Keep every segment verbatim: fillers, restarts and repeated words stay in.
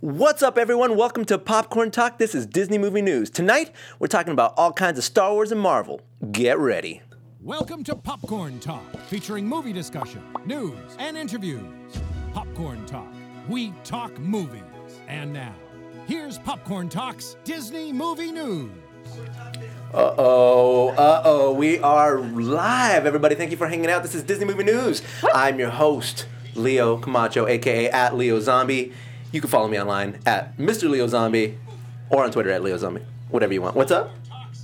What's up, everyone? Welcome to Popcorn Talk. This is Disney Movie News. Tonight, we're talking about all kinds of Star Wars and Marvel. Get ready. Welcome to Popcorn Talk, featuring movie discussion, news, and interviews. Popcorn Talk. We talk movies. And now, here's Popcorn Talk's Disney Movie News. Uh-oh, uh-oh. We are live, everybody. Thank you for hanging out. This is Disney Movie News. I'm your host, Leo Camacho, a k a at Leo Zombie. You can follow me online at Mister Leo Zombie or on Twitter at Leo Zombie. Whatever you want. What's up?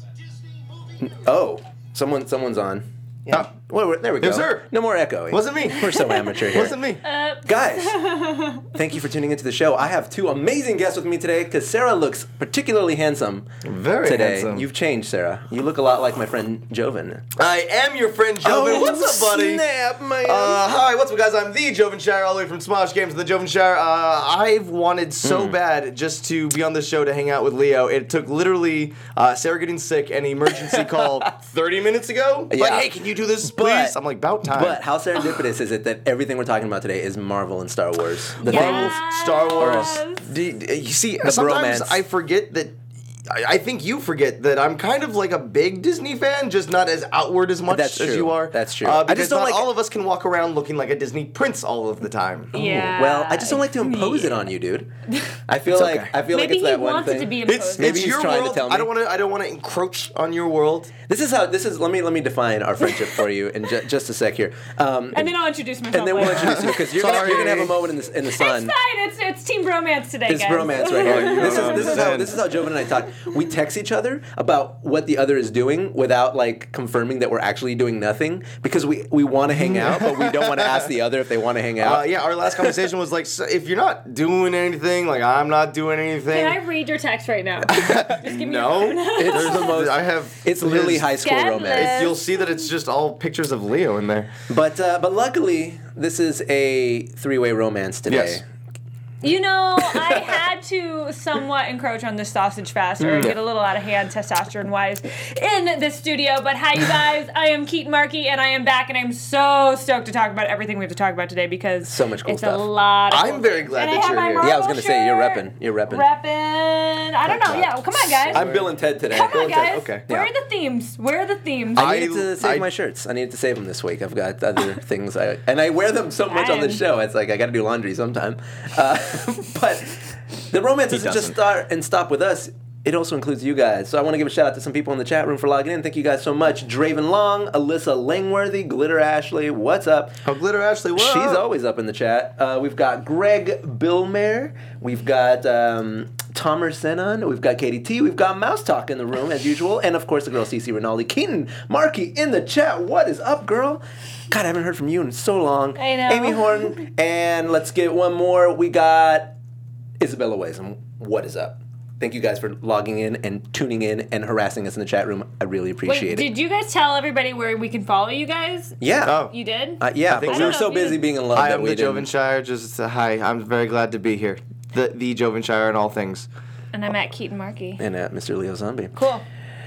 Oh, someone, someone's on. Yeah. Oh, well, there we go. It was her. No more echoing. Wasn't me. We're so amateur here. Wasn't me. Uh, Guys, thank you for tuning into the show. I have two amazing guests with me today because Sarah looks particularly handsome Very today. handsome. You've changed, Sarah. You look a lot like my friend Joven. I am your friend Joven. Oh, what's up, buddy? Snap, man. Uh, hi, what's up, guys? I'm the Joven Shire, all the way from Smosh Games of the Joven Shire. Uh, I've wanted so Mm. bad just to be on this show to hang out with Leo. It took literally uh, Sarah getting sick, an emergency call thirty minutes ago. Yeah. Like, hey, can you do this, But- please? I'm like, about time. But how serendipitous is it that everything we're talking about today is Marvel and Star Wars? The Marvel, things. Star Wars. Yes. D- d- you see, The sometimes bromance. I forget that. I I think you forget that I'm kind of like a big Disney fan, just not as outward as much That's as true. you are. That's true. Uh, I because just don't not like- all of us can walk around looking like a Disney prince all of the time. Yeah. Well, I just don't like to impose it on you, dude. I feel like okay. I feel like Maybe it's he that one wants thing. it to be It's, imposed. Maybe it's he's your trying to world. tell me. I don't want to. I don't want to encroach on your world. This is how. This is. Let me let me define our friendship for you in ju- just a sec here. Um, and then I'll introduce myself and then we'll later. introduce you because you're gonna, Sorry. you're gonna have a moment in the in the sun. It's fine. It's it's team bromance today, It's guys. bromance right Oh, here. you This is don't this is how understand. this is how Joven and I talk. We text each other about what the other is doing without like confirming that we're actually doing nothing because we we want to hang out, but we don't want to ask the other if they want to hang out. Uh, yeah, our last conversation was like, so if you're not doing anything, like I'm not doing anything. Can I read your text right now? Just give me no, your phone. It's There's the most- I have. It's literally his- high school Scandalous. romance. You'll see that it's just all pictures of Leo in there. But uh, but luckily, this is a three-way romance today. Yes. You know, I had to somewhat encroach on this sausage fast or get a little out of hand testosterone-wise in the studio. But hi, you guys. I am Keaton Markey, and I am back, and I'm so stoked to talk about everything we have to talk about today because So much cool it's stuff. a lot of I'm cool very things. glad and that I have you're my here. Marvel Yeah, I was gonna say, you're shirt. repping. You're repping. Repping. I don't know. Yeah, well, come on, guys. I'm Bill and Ted today. Come Bill on, and Ted, guys. okay. Where Yeah. are the themes? Where are the themes? I I- needed to save I- my shirts. I needed to save them this week. I've got other things, I, and I wear them so much on the Dang. show. It's like I got to do laundry sometime. Uh, but the romance doesn't just start and stop with us. It also includes you guys. So I want to give a shout out to some people in the chat room for logging in. Thank you guys so much. Draven Long, Alyssa Langworthy, Glitter Ashley. What's up? Oh, Glitter Ashley, what She's up? always up in the chat. Uh, we've got Greg Billmare. We've got um, Tomer Senon. We've got Katie T. We've got Mouse Talk in the room as usual. And of course the girl Cece Rinaldi. Keaton Markey in the chat. What is up, girl? God, I haven't heard from you in so long. I know. Amy Horton. And let's get one more. We got Isabella Waysam. What is up? Thank you guys for logging in and tuning in and harassing us in the chat room. I really appreciate Wait, it. did you guys tell everybody where we can follow you guys? yeah. Oh. You did? Uh, yeah, I think but so. we were I don't so know if busy you- being in love I that am we the didn't. Joven Shire. Just uh, hi. I'm very glad to be here. The the Joven Shire and all things. And I'm at Keaton Markey. And uh, Mister Leo Zombie. Cool.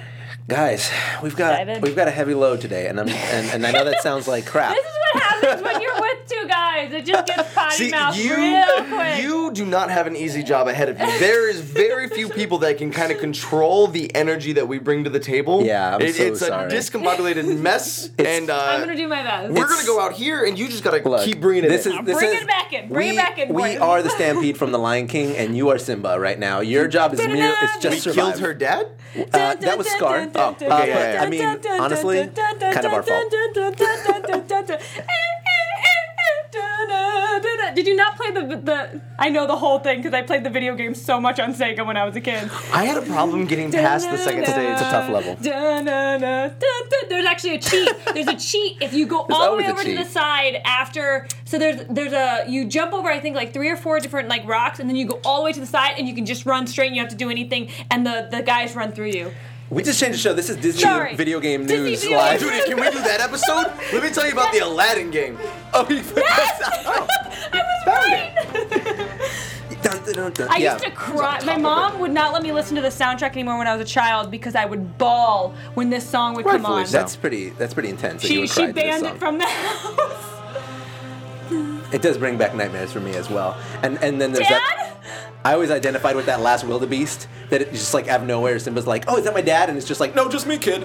Guys, we've got Excited? we've got a heavy load today, and I'm and, and I know that sounds like crap. This is what happens when you're with two guys. It just gets potty See, mouth you real quick. you do not have an easy job ahead of you. There is very few people that can kind of control the energy that we bring to the table. Yeah, I'm It- so it's sorry. a discombobulated mess, and uh, I'm gonna do my best. we're It's- gonna go out here, and you just gotta Look, keep bringing it this in. is this Bring is it back in. Bring we, it back in, We boys. are the Stampede from the Lion King, and you are Simba right now. Your job is mere, it's just we survive. killed her dad. Uh, that was Scar. Oh, okay, yeah, yeah, yeah. I mean, honestly, kind of our fault. Did you not play the the? I know the whole thing because I played the video game so much on Sega when I was a kid. I had a problem getting past the second stage. It's a tough level. There's actually a cheat. There's a cheat if you go all the always way a over to cheat. the side after. So there's there's a you jump over I think like three or four different like rocks and then you go all the way to the side and you can just run straight and you have to do anything and the the guys run through you. We just changed the show. This is Disney Sorry. Video Game Disney News Video live. Game Dude, can we do that episode? Let me tell you about the Aladdin game. Oh, you Oh. I was right. Dun, dun, dun, dun. I yeah. used to cry. My mom would not let me listen to the soundtrack anymore when I was a child because I would bawl when this song would come Rightfully on. so. That's pretty. That's pretty intense. that you She would she cry to this banned song. it from the house. It does bring back nightmares for me as well. And and then there's that. Dad? I always identified with that last wildebeest. That it just like out of nowhere, Simba's like, "Oh, is that my dad?" And it's just like, "No, just me, kid."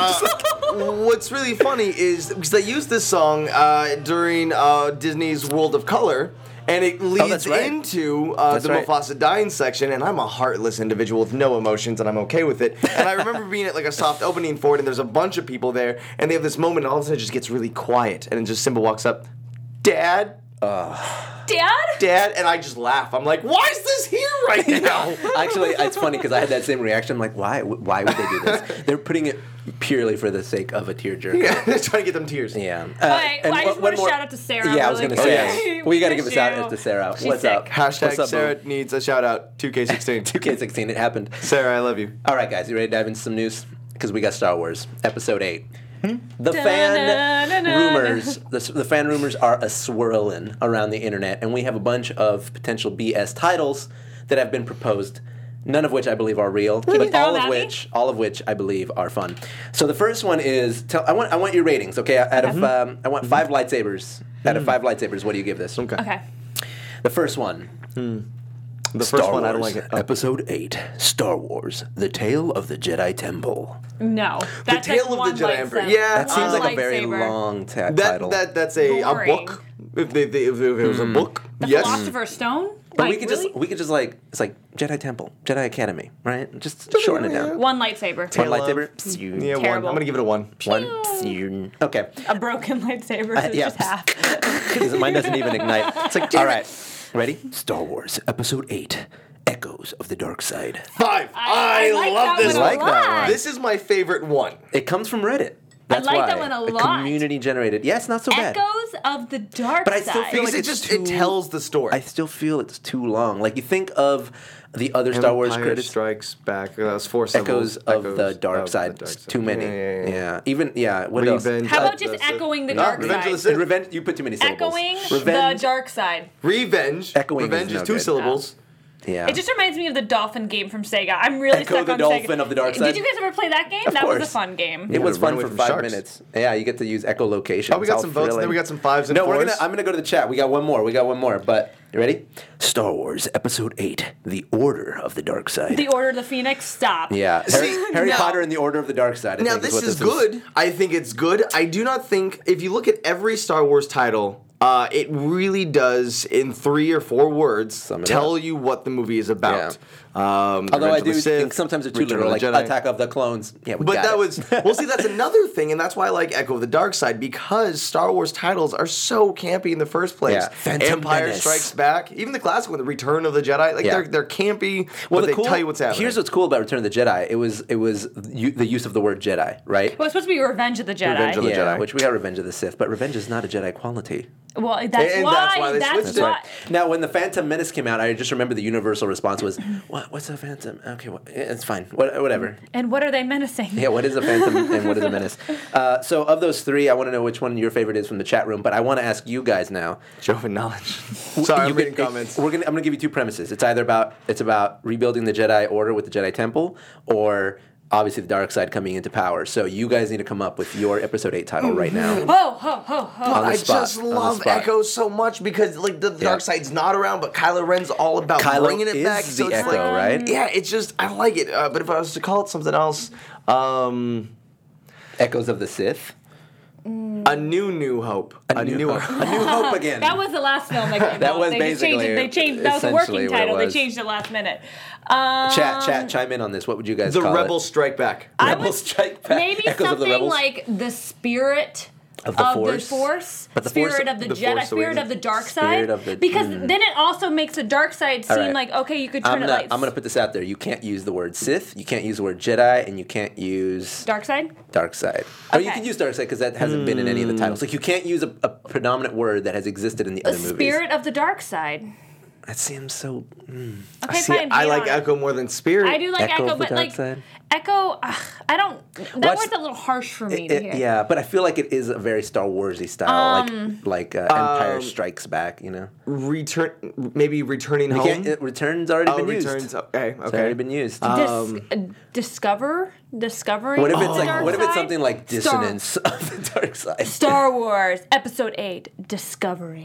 What's really funny is because they used this song uh, during uh, Disney's World of Color, and it leads that's right. into uh, That's the right. Mufasa dying section, and I'm a heartless individual with no emotions, and I'm okay with it. And I remember being at like a soft opening for it, and there's a bunch of people there, and they have this moment, and all of a sudden it just gets really quiet, and then just Simba walks up, Dad, Dad? Dad, and I just laugh. I'm like, why is this here right now? Actually, it's funny because I had that same reaction. I'm like, why? Why would they do this? They're putting it purely for the sake of a tearjerker. Yeah, they're trying to get them tears. Yeah. Uh, Wait, well, I and just one- want one to more- shout out to Sarah. Yeah, I was really gonna say. quick. We got to miss give a shout you. out to Sarah. She's What's sick. up? Hashtag What's up, Sarah boo? needs a shout out. two K sixteen. two K sixteen. It happened. Sarah, I love you. All right, guys, you ready to dive into some news? Because we got Star Wars Episode Eight. The Da, fan da, da, da, rumors, the, the fan rumors are a swirling around the internet, and we have a bunch of potential B S titles that have been proposed. None of which I believe are real, but throw all them of at me? which, all of which I believe are fun. So the first one is, tell, I want, I want your ratings, okay? Out of, um, I want five lightsabers. Out of five lightsabers, what do you give this? Okay. Okay. The first one. The first one, I don't like it. Oh. Episode eight, Star Wars: The Tale of the Jedi Temple. No. That's Tale like of one the Jedi Emperor. lightsaber. Yeah, That seems Um, like a very lightsaber. long ta- That, title. that that's a, a Boring. book. If, they, they, if it was a book, The yes. Philosopher's Stone? But Like, we could really? just we could just like it's like Jedi Temple, Jedi Academy, right? Just shorten it down. One lightsaber. One Tale of- lightsaber. Yeah, one. Terrible. I'm gonna give it a one. One. Okay. A broken lightsaber, so it's yeah. just half. 'Cause mine doesn't even ignite. It's like, all right, ready? Star Wars Episode Eight: Echoes of the Dark Side. Five. I- I like love that this one a one. like that lot. one. This is my favorite one. It comes from Reddit. That's like why. that one a A lot. community generated. Yeah, it's not so bad. Echoes of the Dark But I Side. still feel Because like it it's just too- it tells the story. I still feel it's too long. Like you think of the other Star Wars Empire credits. Strikes Back. That was four Echoes syllables. of the Echoes Dark of Side. the Dark It's too many. Yeah, yeah, yeah. Yeah. Even yeah. What else? Revenge How of about just the Sith. echoing the No, dark Revenge of the side? Sith. And revenge. You put too many syllables. Echoing Revenge. the Dark Side. Revenge. Echoing is Revenge no is two good. syllables. Yeah. It just reminds me of the Dolphin game from Sega. I'm really Echo stuck the on Dolphin Sega. of the Dark Side? Did you guys ever play that game? Of that was course. a fun game. It was to run fun away for from five sharks. minutes. Yeah, you get to use echolocation. Oh, we got some votes, and then we got some fives and no, we're fours. gonna. I'm gonna go to the chat. We got one more. We got one more. But you ready? Star Wars Episode Eight: The Order of the Dark Side. The Order of the Phoenix. Stop. yeah, Harry, See, Harry now- Potter and the Order of the Dark Side. I Now think this what is good. I think it's good. I do not think if you look at every Star Wars title, uh, it really does in three or four words Sum it tell up. you what the movie is about. Um, Although I Revenge of do the Sith, think sometimes it's too Return literal, of like the Jedi. Attack of the Clones. Yeah, we But got that it. was well. See, that's another thing, and that's why I like Echo of the Dark Side because Star Wars titles are so campy in the first place. Yeah. Phantom Empire Menace. Strikes Back, even the classic one, The Return of the Jedi. Like Yeah. they're they're campy, well, but the they cool, tell you what's happening. Here's what's cool about Return of the Jedi. It was it was u- the use of the word Jedi, right? Well, it's supposed to be Revenge of the Jedi. Revenge of the yeah, Jedi. which we got Revenge of the Sith, but Revenge is not a Jedi quality. Well, that's And why. that's why they That's switched it. why. Now, when the Phantom Menace came out, I just remember the universal response was, "What? What's a Phantom? Okay, what, it's fine. What, whatever." And what are they menacing? Yeah, what is a Phantom and what is a menace? Uh, so, of those three, I want to know which one your favorite is from the chat room. But I want to ask you guys now. Joven knowledge. Sorry, You I'm reading can- comments. We're gonna. I'm gonna give you two premises. It's either about it's about rebuilding the Jedi Order with the Jedi Temple, or obviously the dark side coming into power. So you guys need to come up with your episode eight title right now. Ho, ho, ho, ho. On the I spot, just on the love spot. Echo so much because like the Yeah. dark side's not around, but Kylo Ren's all about Kylo bringing it is back. the so it's Echo, like, right? Yeah, it's just I like it. Uh, but if I was to call it something else, um, Echoes of the Sith. a new New Hope, a, new, new, a new hope again. That was the last film that came That out. was they just changed basically it. They changed. That was a essentially working what it title. They was. changed it last minute. Um, chat, chat, chime in on this. What would you guys the call Rebels it? Strike Back. I Rebels would Strike Back. maybe Echoes of the something Rebels? like the spirit Of the Force. Force, But the spirit Force- of the, the Jedi, Force spirit Awakens. of the dark Spirit side. of the- because mm. then it also makes the dark side All seem right. like okay, you could turn I'm it gonna, like I'm gonna put this out there. You can't use the word Sith. You can't use the word Jedi, and you can't use dark side. dark side. I mean, you Okay. can use dark side because that hasn't been in any of the titles. Like you can't use a, a predominant word that has existed in the The other movies. spirit of the dark side. That seems so. Mm. Okay, See, fine. I be like honest. Echo more than Spirit. I do like Echo Echo, of the but dark like side? Echo, ugh, I don't. That What's- word's a little harsh for me It- to it- hear. yeah, but I feel like it is a very Star Warsy style, Um, like like uh, Empire Um, Strikes Back. You know, Return, maybe returning you home. can't, it, Returns already oh, been returns. used. Okay, It's already okay. been used. Dis- Um, uh, discover, discovering. what if the it's like? dark What if it's side? something like Star- Dissonance of the Dark Side? Star Wars Episode Eight: Discovering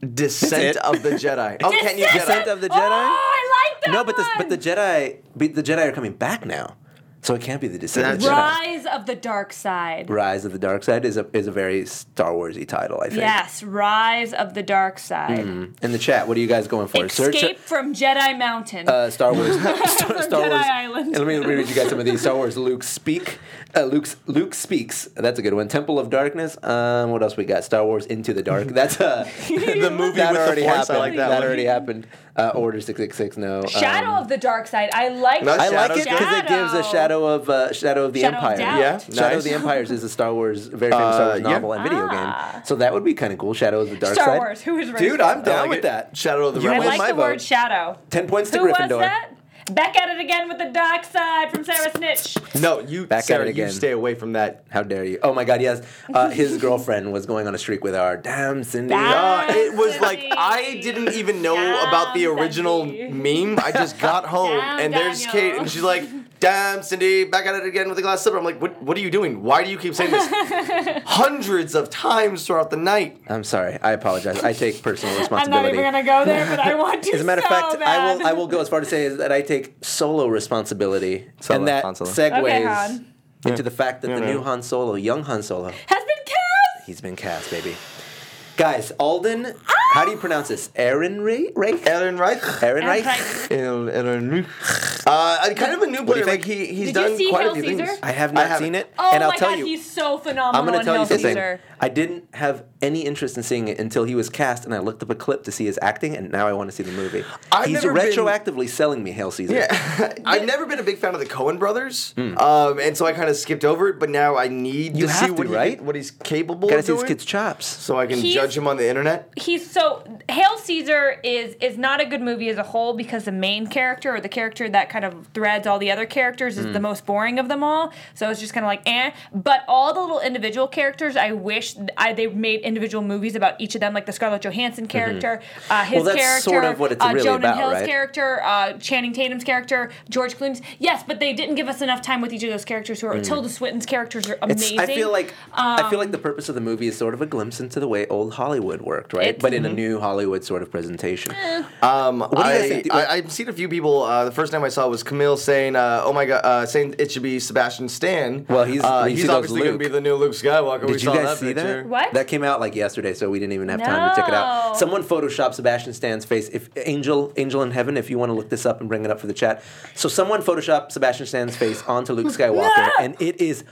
Descent of the Jedi. Oh, can't you Descent Jedi? of the Oh, Jedi? I like that No, but the one. but the Jedi but the Jedi are coming back now, so it can't be the Descent of the That's- Jedi. Rise of the Dark Side. Rise of the Dark Side is a is a very Star Warsy title, I think. Yes, Rise of the Dark Side. In the chat, what are you guys going for? Escape from Jedi Mountain. uh, Star Wars. Star, Star Jedi Wars. Island. And let me, let me read you guys some of these. Star Wars. Luke speak. Uh, Luke's Luke speaks. That's a good one. Temple of Darkness. Um, what else we got? Star Wars Into the Dark. That's uh, The movie that with the already Force. happened. I like that, one. already happened. Uh, Order six six six. No. Shadow um, of the Dark Side. I like No, I like Shadow's it because it gives a Shadow. shadow of uh, shadow of the Shadow of Empire. Doubt. Yeah, Shadow of nice. the Empires is a Star Wars, very famous Star Uh, Wars yeah. novel and video Ah. game. So that would be kind of cool. Shadow of the Dark Star Side. Wars. Who is ready Dude, for I'm it? down I like with it. that. Shadow of the You I win Rebels. like my the word vote. shadow. Ten points to Who was Gryffindor. that? Back at it again with the dark side from Sarah Snitch. No, you, Back at Sarah, it again. you stay away from that. How dare you? Oh my God, yes. Uh, his girlfriend was going on a streak with our damn Cindy. Damn. Uh, it was like Cindy. I didn't even know Damn, about the original Cindy. meme. I just got home Damn, and there's Daniel. Kate and she's like, "Damn, Cindy, back at it again with the glass slipper." I'm like, "What? What are you doing? Why do you keep saying this?" Hundreds of times throughout the night. I'm sorry. I apologize. I take personal I'm not responsibility. even gonna go there, but I want to. As a matter of so fact, I will bad. I will go as far to say is that I take solo responsibility, Solo, and that Han Solo. segues Okay, Han. into the fact that Yeah, the man. new Han Solo, young Han Solo, Has been cast. he's been cast, baby. Guys, Alden, how do you pronounce this? Aaron Reich? Aaron Reich. Aaron Aaron Reich? Reich. Aaron Aaron Reich. Uh, kind of a new do you player. think? Like he, he's Did done you see quite Hail a few Caesar? things. I have not haven't. seen it, Oh and I'll my tell god, you. he's so phenomenal. I'm going to in tell you Hail something. Caesar. I didn't have any interest in seeing it until he was cast, and I looked up a clip to see his acting, and now I want to see the movie. I've He's never been- retroactively selling me Hail Caesar. Yeah, I've never been a big fan of the Coen brothers, um, and so I kind of skipped over it. But now I need Hmm. You to have see what to, he right? can- what he's capable Gotta of see doing, his kid's chops. so I can He's- judge him on the internet. He's so Hail Caesar is is not a good movie as a whole because the main character or the character that kind of threads all the other characters is the Hmm. most boring of them all. So it's just kind of like eh. But all the little individual characters, I wish I, they made individual movies about each of them, like the Scarlett Johansson character, uh, his Well, that's character, sort of what it's uh, really Jonah about, Hill's right? character, uh, Channing Tatum's character, George Clooney's. Yes, but they didn't give us enough time with each of those characters. Who are Tilda Swinton's characters are Hmm. It's, amazing. I feel like I feel Um, like the purpose of the movie is sort of a glimpse into the way old Hollywood worked, right? It's- But in a new Hollywood sort of presentation. Um, do you guys I, think? I, I've seen a few people. Uh, the first time I saw was Camille saying, uh, "Oh my god," uh, saying it should be Sebastian Stan. Well, he's- uh, you see he's those obviously going to Luke. be the new Luke Skywalker. we Did you saw guys that see picture. that? What? That came out like yesterday, so we didn't even have time to check it out. No. Someone photoshopped Sebastian Stan's face. If Angel, Angel in Heaven, if you want to look this up and bring it up for the chat. So someone photoshopped Sebastian Stan's face onto Luke Skywalker, and it is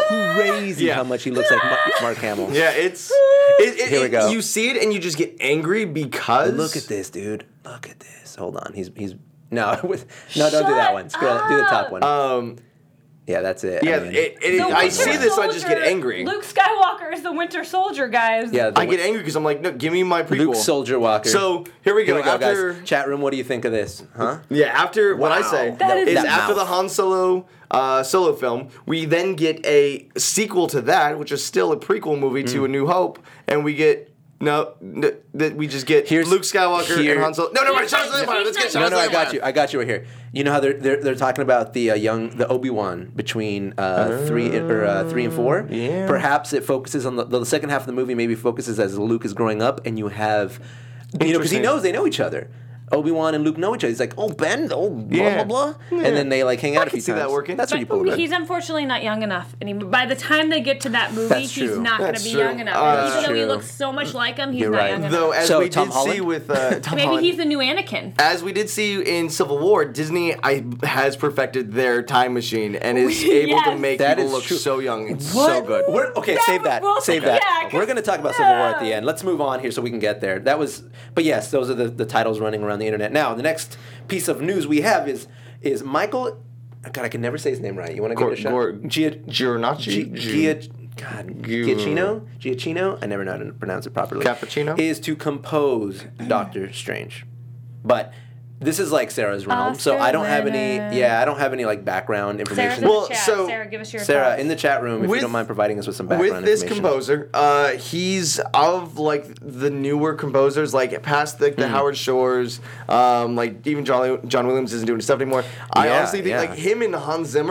crazy Yeah. how much he looks like Mark, Mark Hamill. Yeah, it's. It, it, Here we it- go. You see it and you just get angry because. Look at this, dude. Look at this. Hold on. He's he's no with no. Don't do that Shut one. Scroll. Do the top up. one. Um, yeah, that's it. yeah, I mean, it, it, The I Winter see this and I just get Soldier- angry. Luke Skywalker is the Winter Soldier, guys. yeah. the I get Win- angry because I'm like, no, give me my prequel. Luke Soldier Walker. So here we go. Here we go, after, guys. Chat room. What do you think of this? Huh? Yeah, after what I Wow. say That is- is That after mouth. the Han Solo uh, solo film, we then get a sequel to that, which is still a prequel movie Mm. to A New Hope, and we get no, no that we just get Here's- Luke Skywalker here- and Han Solo. No, no, right, He's Shadows of the not- Empire. he's Let's get not- No, Shadows no, of I the got Empire. you. I got you right here. You know how they're they're, they're talking about the uh, young the Obi-Wan between uh, three or uh, three and four. yeah. Perhaps it focuses on the, the second half of the movie. Maybe focuses as Luke is growing up, and you have you know because he Interesting. knows they know each other. Obi-Wan and Luke know each other. He's like, oh Ben, oh blah Yeah. blah blah, Yeah. and then they like hang out I a can few see that times. working. That's where you pull it. He's unfortunately not young enough anymore. By the time they get to that movie, That's he's true. not going to That's be true. young enough. Uh, Even though he true. looks so much like him, he's You're not right. young enough. Though, as So, we Tom did Holland? see with uh, Tom Maybe Holland, he's the new Anakin. as we did see in Civil War, Disney I, has perfected their time machine and is able to Yes. make That people is look true. so young. It's What? so good. We're, okay, Yeah, save that. we'll- save yeah, that. 'cause- We're going to talk about Civil War at the yeah. end. Let's move on here so we can get there. That was, but yes, those are the, the titles running around the internet. Now, the next piece of news we have is is Michael. God, I can never say his name right. You want to give it a shot? Gor- Gia, Giornacci? Gia, God, Gi- Giacchino? Giacchino? I never know how to pronounce it properly. Cappuccino? Is to compose Doctor Strange, but. This is like Sarah's realm, so Oscar I don't have any. winner. Yeah, I don't have any like background Sarah's information. in Well, the chat. so- Sarah, give us your Sarah, thoughts. in the chat room, if With- you don't mind providing us with some With background this information. composer, uh, he's of like the newer composers, like past the, the Hmm. Howard Shores, um, like even John John Williams isn't doing his stuff anymore. I Yeah, honestly think yeah. like him and Hans Zimmer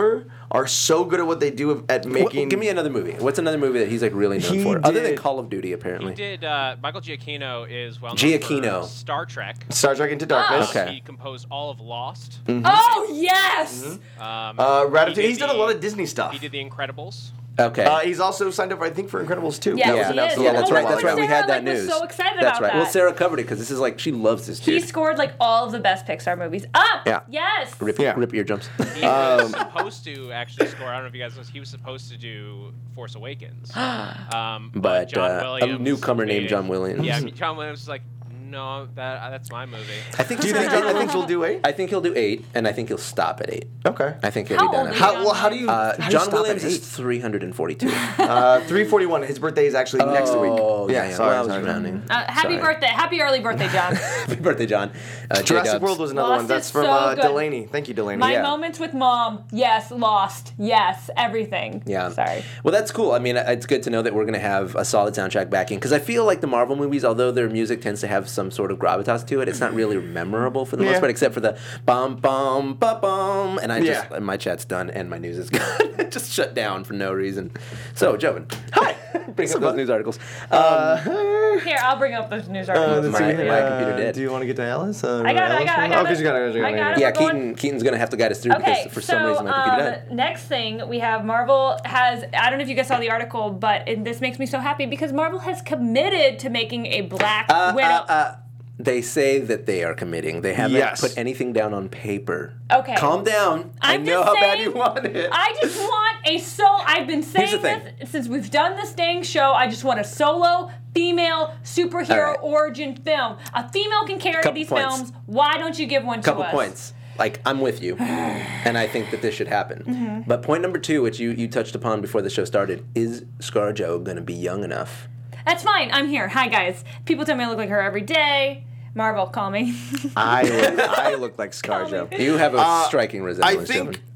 are so good at what they do at making. What, give me another movie. What's another movie that he's like really known He for, other than did- Call of Duty? Apparently, He did. Uh, Michael Giacchino is well known Giacchino. for Star Trek. Star Trek Into Darkness. Okay. He composed all of Lost. Oh yes. Um, Uh, Ratatouille. he did He's done a the- lot of Disney stuff. He did The Incredibles. Okay. Uh, he's also signed up, I think, for Incredibles two. Yes, That was he announced is. a yeah, little that's while right. That's ago. right. We Sarah, had that like, was news. so excited That's about right. Well, that. Sarah covered it because this is like she loves this He dude. scored like all of the best Pixar movies. Up. Yeah. Yes. Rip, Yeah. rip eardrums. He was supposed to actually score. I don't know if you guys know. He was supposed to do Force Awakens. Um, But, John uh, a Williams newcomer named made it- John Williams. Yeah, John Williams was like, no, that uh, that's my movie. I think. Do you think John Williams will do eight? I think he'll do eight, and I think he'll stop at eight. Okay. I think he'll How be done. old at is eight. How well? How do you? Uh, how do you John stop Williams at is eight? three hundred forty-two. Uh, three forty-one. His birthday is actually next week. Oh, yeah, yeah. sorry, well, I was sorry. rounding. Uh, happy Sorry. birthday. Happy early birthday, John. Happy birthday, John. Uh, Jurassic J-Dubs. World was another Lost one. That's is from so uh, good. Delaney. Thank you, Delaney. My Yeah. moments with mom. Yes. Lost. Yes. Everything. Yeah. Sorry. Well, that's cool. I mean, it's good to know that we're going to have a solid soundtrack backing because I feel like the Marvel movies, although their music tends to have some sort of gravitas to it, it's not really memorable for the Yeah. most part, except for the bum bum ba bum. And I just Yeah. my chat's done and my news is gone. It just shut down for no reason. So, Joven, hi. Bring up those news articles. Um, Here, I'll bring up those news Uh, articles. let's My- see, my uh, computer did. Do you want to get to Alice? Uh, I got it, I got it, I got Oh, it. because you got it. You got I it. got it. yeah, we're going- Keaton. Keaton's going to have to guide us through Okay, because for so some reason my computer died. um, next thing we have Marvel has, I don't know if you guys saw the article, but it, this makes me so happy because Marvel has committed to making a Black Uh, Widow. uh, uh, they say that they are committing. They haven't Yes. put anything down on paper. Okay. Calm down. I I'm know just how bad saying, you want it. I just want a so. I've been saying the thing. this since we've done this dang show. I just want a solo female superhero All right. origin film. A female can carry Couple these points. films. Why don't you give one Couple to us? points. Like, I'm with you. And I think that this should happen. Mm-hmm. But point number two, which you, you touched upon before the show started, is ScarJo going to be young enough? That's fine. I'm here. Hi guys. People tell me I look like her every day. Marvel, call me. I look, I look like ScarJo. You have a Uh, striking I resemblance, think Joven.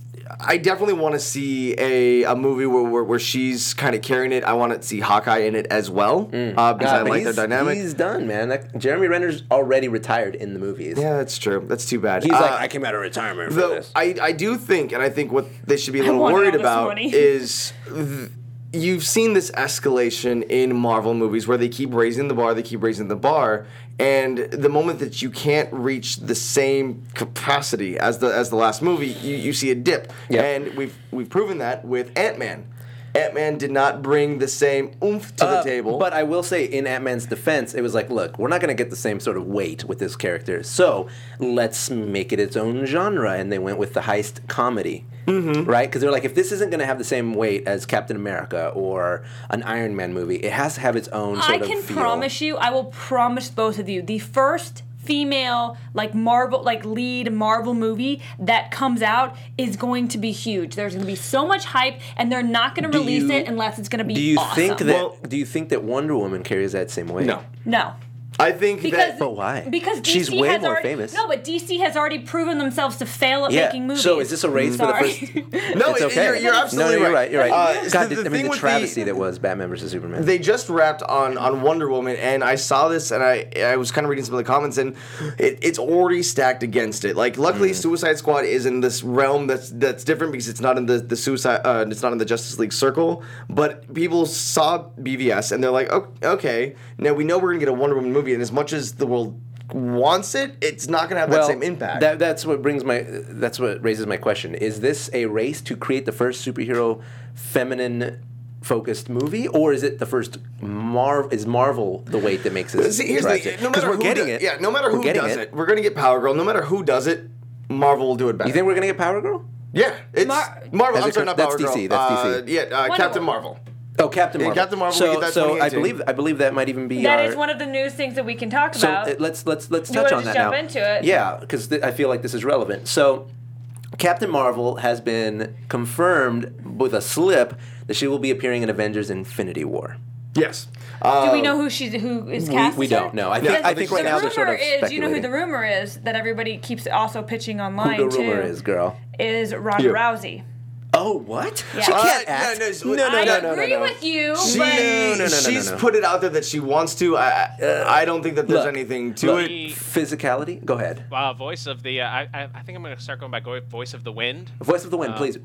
I definitely want to see a, a movie where, where where she's kind of carrying it. I want to see Hawkeye in it as well uh, because Uh, I but like their he's- dynamic. He's done, man. That, Jeremy Renner's already retired in the movies. Yeah, that's true. That's too bad. He's Uh, like, I came out of retirement for Though this. I, I do think, and I think what they should be a little wanted worried all this about money. is th- you've seen this escalation in Marvel movies where they keep raising the bar, they keep raising the bar, and the moment that you can't reach the same capacity as the as the last movie, you, you see a dip. Yep. And we've we've proven that with Ant-Man. Ant-Man did not bring the same oomph to the Uh, table. But I will say, in Ant-Man's defense, it was like, look, we're not going to get the same sort of weight with this character, so let's make it its own genre. And they went with the heist comedy, mm-hmm. right? Because they're like, if this isn't going to have the same weight as Captain America or an Iron Man movie, it has to have its own sort I of can feel. promise you, I will promise both of you, the first female like Marvel like lead Marvel movie that comes out is going to be huge. There's going to be so much hype, and they're not going to Do release you- it unless it's going to be Do you awesome. think that? Well- do you think that Wonder Woman carries that same weight? no. No. I think Because, that But why? Because D C She's way has more already, famous. No, but D C has already proven themselves to fail at Yeah. making movies. So is this a race for the Sorry. first? no, It's it- okay. you're, you're absolutely no, no, you're right. You're right. Uh, God, the- the, the I mean, thing the with travesty the- that was Batman versus Superman. They just wrapped on, on Wonder Woman, and I saw this, and I I was kind of reading some of the comments, and it, it's already stacked against it. Like, luckily, Mm. Suicide Squad is in this realm that's that's different because it's not in the the Suicide, uh, it's not in the Justice League circle. But people saw B V S, and they're like, oh, okay, now we know we're gonna get a Wonder Woman movie, and as much as the world wants it, it's not gonna have that same impact. That, that's what brings my. That's what raises my question. Is this a race to create the first superhero feminine focused movie, or is it the first Mar? Is Marvel the weight that makes it? See, here's drives the it? no 'Cause matter we're who getting do- it. Yeah, no matter We're who getting does it. we're gonna get Power Girl. No matter who does it, Marvel will do it better. You think we're gonna get Power Girl? Yeah, it's Mar- Marvel. As I'm a sorry, co- not that's Power D C, Girl. that's Uh, D C. yeah, uh, Wonder Captain Woman. Marvel. Oh, Captain Yeah, Marvel. Captain Marvel, So, we get that so I twenty eighteen. believe I believe that might even be That our. is one of the news things that we can talk So about. uh, let's let's let's You touch wanna on just that jump now. into it? Yeah, because th- I feel like this is relevant. So, Captain Marvel has been confirmed with a slip that she will be appearing in Avengers: Infinity War. Yes. Do Uh, we know who she's who is We, cast? we as her? don't know. I think Yeah, I think the right now the they're sort rumor of is, do you know who speculating. the rumor is that everybody keeps also pitching online Who the too? rumor is, girl. Is Ronda You. Rousey. Oh, what? Yeah. She Uh, can't no, act. no, No, so- no, no, I no, no, agree no. with you, She, but no, no, no, she's no. put it out there that she wants to. I, I don't think that there's Look, anything to look. it. The Physicality? Go ahead. uh, voice of the. Uh, I, I I think I'm gonna start going by go- voice of the wind. Voice of the wind, please.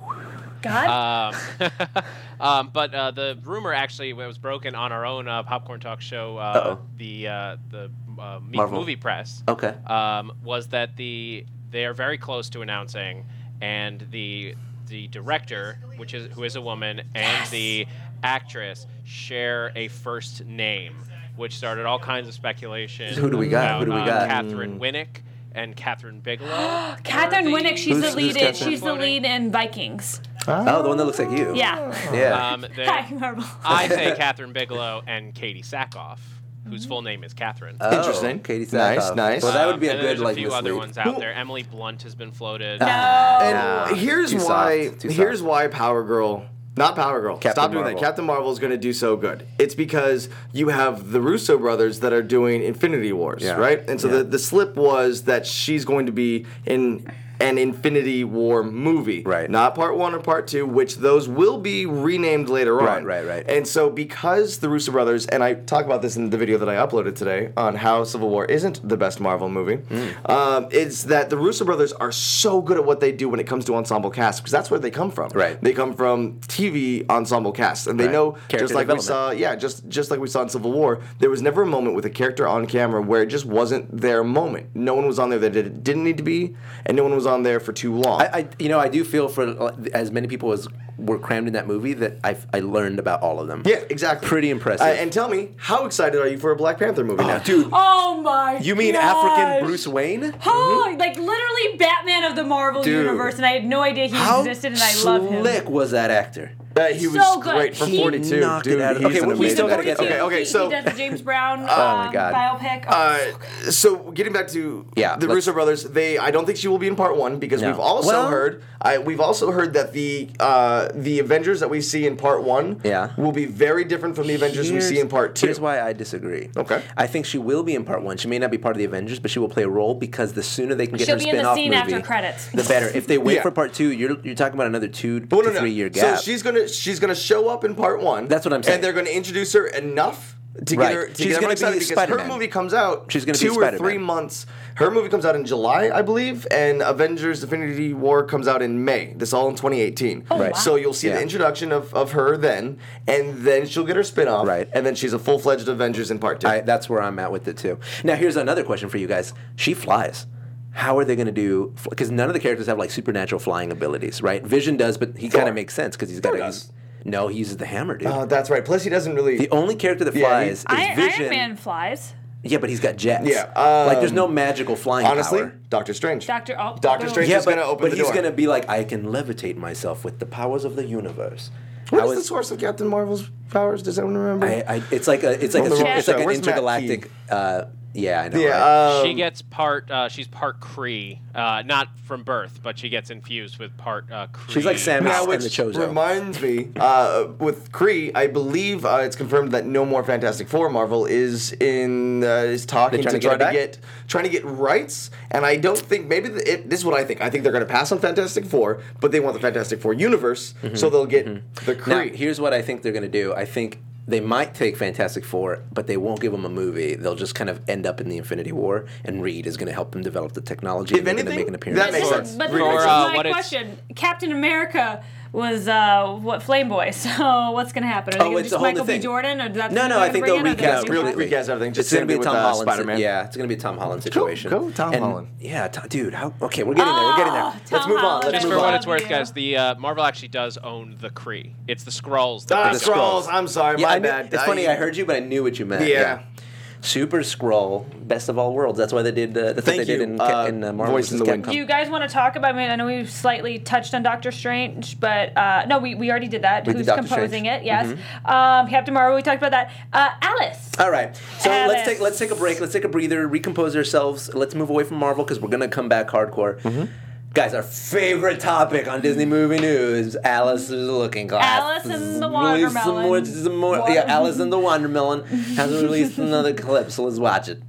God. Um, um, but uh, the rumor actually was broken on our own uh, Popcorn Talk show. Uh, Uh-oh. the uh, the uh, me- Marvel. movie press. Okay. Um, was that the they are very close to announcing, and the the director, which is who is a woman, and the actress share a first name, which started all kinds of speculation. Who do we got? About, Who do we uh, got? Catherine Winnick and Catherine Bigelow. Catherine were the- Winnick, she's Who's- the who's lead. In, Catherine? she's the lead in Vikings. Oh, the one that looks like you. Yeah. Yeah. Um, they- Hi, Marvel. I say Catherine Bigelow and Katie Sackhoff, whose full name is Catherine. Oh, Interesting. Katie Nice, Sackhoff. nice. Well, that would be Um, a and good there's like a few mislead. other ones out there. Emily Blunt has been floated. No. And here's too why. soft, too Here's soft. why Power Girl. Not Power Girl. Captain Stop doing Marvel. that. Captain Marvel is going to do so good. It's because you have the Russo brothers that are doing Infinity Wars, Yeah. right? And so Yeah. the, the slip was that she's going to be in an Infinity War movie. Right. Not part one or part two, which those will be renamed later on. Right, right, right. And so because the Russo brothers, and I talk about this in the video that I uploaded today on how Civil War isn't the best Marvel movie, Mm. um, it's that the Russo brothers are so good at what they do when it comes to ensemble cast, because that's where they come from. Right. They come from T V ensemble casts, and they Right. know Character just like we development. saw, yeah, just just like we saw in Civil War, there was never a moment with a character on camera where it just wasn't their moment. No one was on there that it didn't need to be, and no one was on there for too long. I, I, you know, I do feel for uh, as many people as were crammed in that movie that I, I learned about all of them. yeah, exactly. Pretty impressive. Uh, and tell me, how excited are you for a Black Panther movie now? Dude, Oh my you mean gosh. African Bruce Wayne? Oh, like literally Batman of the Marvel Dude. universe, and I had no idea he How existed, and I love him. slick was that actor? Uh, he was So good. great for He forty-two. knocked it Dude, out of- he's okay, an we- we still amazing gotta get- actor. Okay, okay, he, so he does the James Brown Oh my um, God. biopic. Oh, Uh, so good. so getting back to Yeah, the let's- Russo brothers, they I don't think she will be in part one because No. we've also Well- heard I we've also heard that the uh, the Avengers that we see in part one Yeah. will be very different from the Avengers we see in part two. Here's why I disagree. Okay. I think she will be in part one. She may not be part of the Avengers, but she will play a role because the sooner they can get She'll her be in the spin-off scene movie, after credits. the better. If they wait Yeah. for part two, you're you're talking about another two Well, to no, no. three year gap. So she's gonna she's gonna show up in part one. That's what I'm saying. And they're gonna introduce her enough to Right. get her to She's get gonna everyone excited be because Spider-Man. her movie comes out She's gonna be two or Spider-Man. three months. Her movie comes out in July, I believe, and Avengers: Infinity War comes out in May. This all in twenty eighteen. Oh, Right. wow. So you'll see Yeah. the introduction of, of her then, and then she'll get her spin-off. Right. And then she's a full-fledged Avengers in part two. I, that's where I'm at with it too. Now, here's another question for you guys. She flies. How are they going to do? Because none of the characters have like supernatural flying abilities, right? Vision does, but he Thor. kind of makes sense because he's got Thor a. does. No, he uses the hammer, dude. Uh, that's right. Plus, he doesn't really. the only character that Yeah, flies he- is Iron, Vision. Iron Man flies. Yeah, but he's got jets. Yeah, like there's um, no magical flying honestly, power. Doctor Strange. Doctor oh, Doctor boom. Strange Yeah, is but, gonna open but the he's door. gonna be like, I can levitate myself with the powers of the universe. What I is was- the source of Captain Marvel's powers? Does anyone remember? I, I, it's like a, it's like On a, the wrong it's like show. an Where's Matt intergalactic. Uh, yeah, I know. yeah. right? Um, She gets part. Uh, she's part Kree, uh, not from birth, but she gets infused with part uh, Kree. She's like Samus Now, and which the Chozo. reminds me, uh, with Kree, I believe uh, it's confirmed that no more Fantastic Four Marvel is in uh, is talking They're to trying try to to get it get trying to get rights, and I don't think maybe the, it, this is what I think. I think they're going to pass on Fantastic Four, but they want the Fantastic Four universe, so they'll get the Mm-hmm. Now, Kree. here's what I think they're gonna do. I think they might take Fantastic Four, but they won't give them a movie. They'll just kind of end up in the Infinity War, and Reed is going to help them develop the technology. If and they're gonna anything, make an appearance. that makes This sense. is- But For, this is uh, my what it's- question. Captain America was uh, what Flame Boy. So what's gonna happen? Are they Oh, gonna it's just a whole Michael new B. thing. Jordan, or that's No, who no, they're I think bringing, they'll or they're recast, gonna do Real- what? recast everything. Just It's going to be a with, Tom uh, Holland. si- Spider-Man. Yeah, it's going to be a Tom Holland situation. Go, Tom And- Holland. Yeah, Tom, dude. How? Okay, we're getting there. We're getting there. Oh, Let's Tom move on, Holland, let's I Just move for what on. it's worth, love guys, you. the uh, Marvel actually does own the Kree. It's the Skrulls. that Ah, they the got. Skrulls. Skrulls. I'm sorry, Yeah, my I knew- bad. It's funny. I heard you, but I knew what you meant. Yeah. Super Skrull, best of all worlds. That's why they did. Uh, that's Thank what they you, did in, uh, in uh, Marvel Voice in versus. the Wind. Capcom. Do you guys want to talk about? I mean, I know we've slightly touched on Doctor Strange, but uh, no, we, we already did that. We did Who's Doctor composing Strange. it? Yes. Um, Captain Marvel. We talked about that. Uh, Alice. All right, so Alice. let's take let's take a break. Let's take a breather, recompose ourselves. Let's move away from Marvel because we're gonna come back hardcore. Mm-hmm. Guys, our favorite topic on Disney movie news: Alice is Looking Glass. Alice and the Released some more, Watermelon. some more, Water- yeah, Alice and the Watermelon has released another clip, so let's watch it.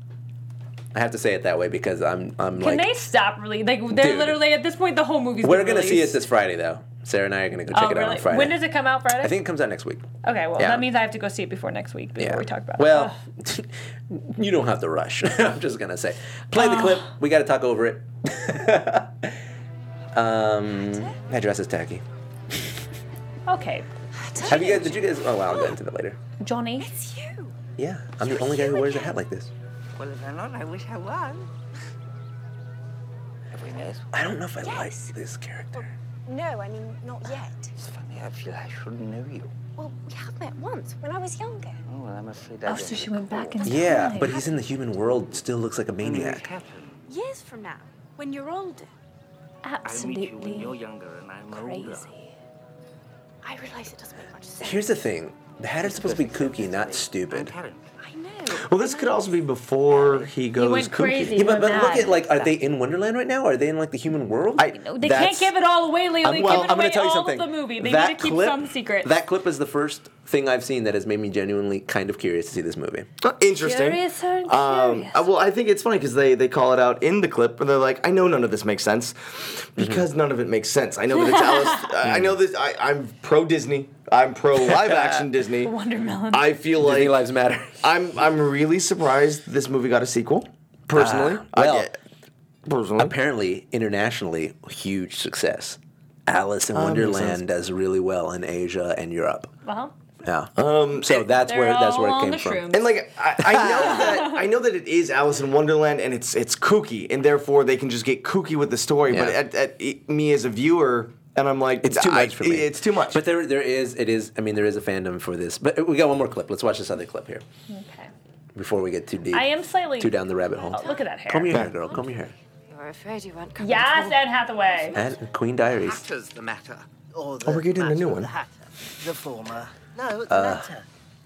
I have to say it that way because I'm I'm Can like they stop? Really? Like they're Dude. literally at this point the whole movie's. we're been gonna see it released. this Friday though, Sarah and I are going to go check Oh, it out really? on Friday. When does it come out? Friday? I think it comes out next week. Okay, well, Yeah. that means I have to go see it before next week before Yeah. we talk about well, it. you don't have to rush. I'm just going to say. Play the clip. We got to talk over it. um, that dress is tacky. Ugh. Okay. Have you guys, did you guys, oh, well, I'll get into that later. Johnny. It's you. Yeah, I'm the only guy who wears a hat like this. Well, if I'm not, I wish I was. Have we met? I don't know if I Yes. like this character. No, I mean, not yet. It's funny, I feel I shouldn't know you. Well, we have met once, when I was younger. Oh, well, I'm afraid I Oh, so she went back in Yeah, time. but he's in the human world, still looks like a When will it maniac. happen? Years from now, when you're older. I'll meet you when you're Absolutely younger and I'm older. crazy. I realise it doesn't make much sense. Here's the thing. The hat is supposed to be kooky, not I'm stupid. Karen. I know. Well, this could also be before he goes went kooky. crazy. Yeah, but, but Mad. look at, like, are they in Wonderland right now? Are they in, like, the human world? I- No, they That's- can't give it all away, Leo. They well, give it I'm away gonna tell you all something. of the movie. They That need to keep clip- some secrets. That clip is the first thing I've seen that has made me genuinely kind of curious to see this movie. Oh, interesting. Curious and Um, curious. uh, well, I think it's funny because they, they call it out in the clip, and they're like, "I know none of this makes sense," because none of it makes sense. I know that it's Alice. I know this. I, I'm pro Disney. I'm pro live action Disney. Watermelon. I feel like Disney Lives Matter. I'm I'm really surprised this movie got a sequel. Personally, Ah, well, I get, personally, Apparently, internationally, huge success. Alice in Ah, makes sense. Wonderland does really well in Asia and Europe. well, Yeah. um, So that's they're where that's all where it on came the from. shrooms. And like I, I know that I know that it is Alice in Wonderland and it's it's kooky and therefore they can just get kooky with the story. But Yeah. at, at it, me as a viewer, and I'm like, It's too I- much for me. It's too much. But there, there is, it is. I mean, there is a fandom for this. But we got one more clip. Let's watch this other clip here okay. before we get too deep, I am slightly. too down the rabbit hole. Oh, look at that hair. Comb your hair, girl. Comb your hair. You were afraid you weren't coming. Yes, Anne Hathaway. And Queen Diaries. Hatter's the matter. Or Oh, we're getting a matter new of one. The hatter. The former. No, the Uh, latter.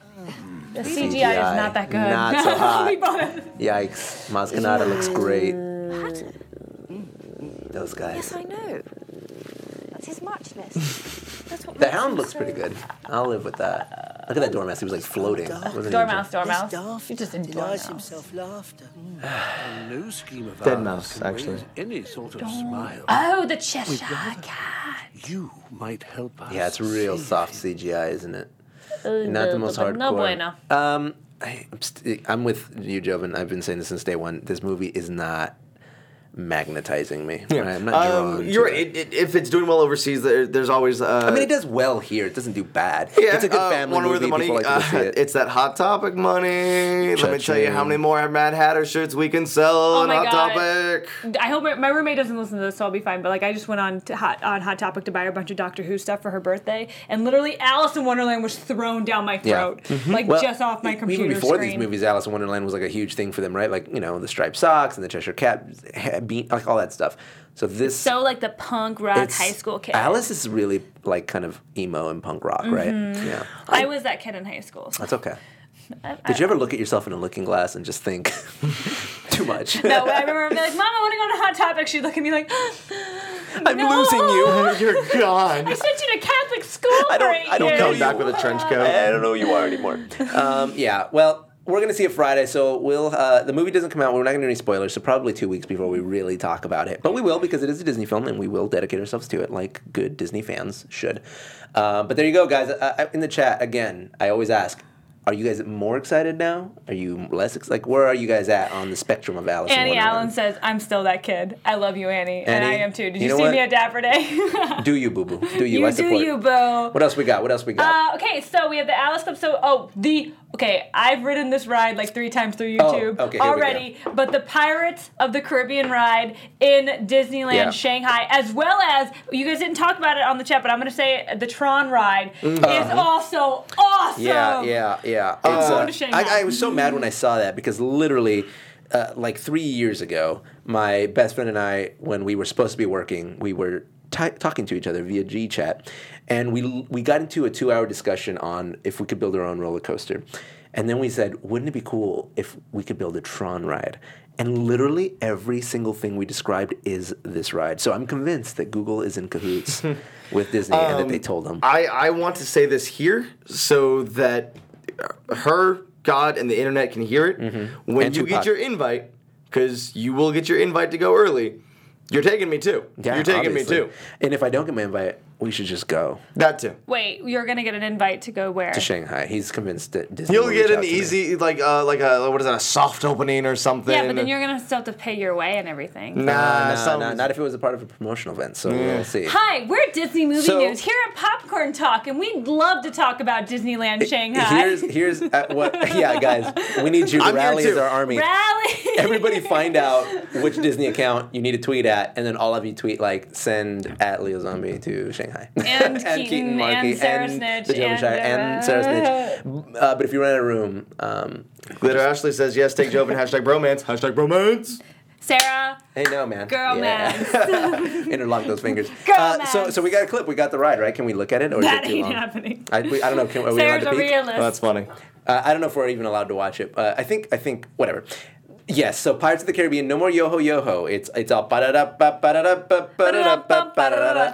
The C G I is not that good. Not so hot. We both- Yikes. Mascanada looks great. Hatter? Those guys. Yes, I know. That's his muchness. That's what The makes hound him looks so- pretty good. I'll live with that. Look at that dormouse. He was like floating. Wasn't he? Dormouse, This Dormouse. daft You just didn't denies Dormouse. himself laughter. And no scheme of Dead ours mouse, can actually. raise any sort of smile. Oh, the Cheshire Cat. You might help us. Yeah, it's real save soft him. C G I, isn't it? Uh, Not the most hardcore. No bueno. Um, I, I'm, st- I'm with you, Joven. I've been saying this since day one. This movie is not magnetizing me. Right? I'm not drawn. um, to you're it. right. It, it, if it's doing well overseas, there, there's always. Uh, I mean, it does well here. It doesn't do bad. Yeah, it's a good uh, family Wonder movie. Where the money, People like to go uh, see it. It's that Hot Topic money. Let me tell you how Cha-ching. many more Mad Hatter shirts we can sell Oh on my Hot God. Topic. I hope my, my roommate doesn't listen to this, so I'll be fine. But like, I just went on to hot on Hot Topic to buy a bunch of Doctor Who stuff for her birthday, and literally Alice in Wonderland was thrown down my Yeah. throat, like Well, just off my e- computer Even before screen. these movies, Alice in Wonderland was like a huge thing for them, right? Like, you know, the striped socks and the Cheshire Cat, ha- beat, like all that stuff. So this, So like the punk rock it's- high school kid. Alice is really like kind of emo and punk rock, right? Mm-hmm. Yeah, I was that kid in high school. So that's okay. I, Did you ever look at yourself in a looking glass and just think too much? No, I remember being like, Mom, I want to go to Hot Topic. She'd look at me like, I'm No. losing you. You're gone. I sent you to Catholic school I don't- for eight I don't years. know Come you. back with a trench coat. I don't know who you are anymore. Um, yeah, well, we're gonna see it Friday, so we'll. Uh, the movie doesn't come out. We're not gonna do any spoilers, so probably two weeks before we really talk about it. But we will because it is a Disney film, and we will dedicate ourselves to it like good Disney fans should. Uh, but there you go, guys. Uh, uh, in the chat again, I always ask. Are you guys more excited now? Are you less ex- like? Where are you guys at on the spectrum of Alice in Annie Wonderland? Allen says, I'm still that kid. I love you, Annie. And I Annie, am too. Did you you, know see what? me at Dapper Day? Do you, boo boo? Do you? you I do support you, it. boo. What else we got? What else we got? Uh, okay, so we have the Alice clip. So, oh, the okay, I've ridden this ride like three times through YouTube Oh, okay, here we go. already. But the Pirates of the Caribbean ride in Disneyland Yeah. Shanghai, as well as you guys didn't talk about it on the chat, but I'm gonna say the Tron ride is also awesome. Yeah, yeah, yeah. I'm It's, going uh, to Shanghai. I, I was so mad when I saw that because literally, uh, like three years ago, my best friend and I, when we were supposed to be working, we were t- talking to each other via G Chat, and we we got into a two-hour discussion on if we could build our own roller coaster, and then we said, wouldn't it be cool if we could build a Tron ride? And literally every single thing we described is this ride. So I'm convinced that Google is in cahoots with Disney and that they told them. I, I want to say this here so that her, God, and the internet can hear it. When Mm-hmm. And you Tupac. get your invite, because you will get your invite to go early, you're taking me too. Yeah, you're taking obviously. me too. And if I don't get my invite, we should just go That too. Wait, you're gonna get an invite to go where? to Shanghai. He's convinced that Disney You'll will get reach an out to me. easy, like, uh, like a, what is that, a soft opening or something. Yeah, but then you're gonna still have to pay your way and everything. Nah, Nah, nah, some- nah, not if it was a part of a promotional event. So we'll see. Hi, we're Disney Movie So- News here at Popcorn Talk, and we'd love to talk about Disneyland Shanghai. Here's here's uh, what. Yeah, guys, we need you to I'm here rally as too. our army. Rally! Everybody find out which Disney account you need to tweet at, and then all of you tweet like send at Leo Zombie to Shanghai. And Keaton, and Sarah Snitch, the Joven and, Shire, and uh, Sarah Snitch. Uh, but if you run out of room, um, Glitter Ashley says, yes, take Joven, hashtag bromance, hashtag bromance. Sarah, hey, no, man. girl Yeah. Interlock those fingers. Girl uh, so, man. so we got a clip. We got the ride, right? Can we look at it, or that is it too ain't long? happening. I, we, I don't know. Can, are we Sarah's allowed a to peek? realist. Oh, that's funny. Uh, I don't know if we're even allowed to watch it. Uh, I think I think whatever. Yes, so Pirates of the Caribbean, no more yoho yoho. It's it's all ba-da-da ba ba-da-da ba ba-da-da ba ba-da-da.